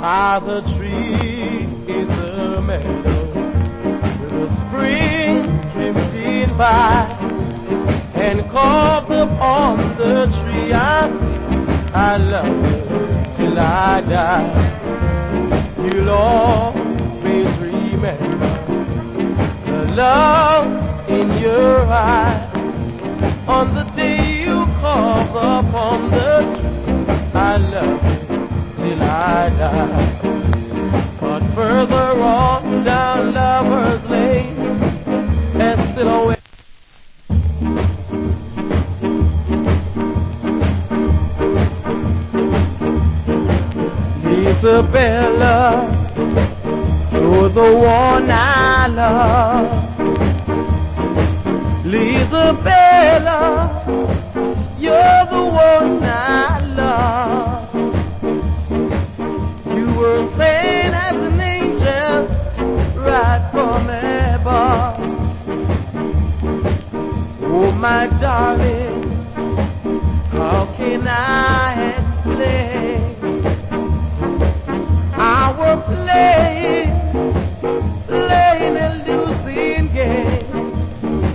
by the tree in the meadow, with the spring drifting by, and carved upon the tree I sing, I love you till I die. You'll always remember the love in your eyes on the day you carved upon the tree. I love you till I die. But further on down Lover's Lane, as silhouette Isabella, you're the one I love. Isabella, you're the one I love. You were slain as an angel right from above. Oh my darling, how can I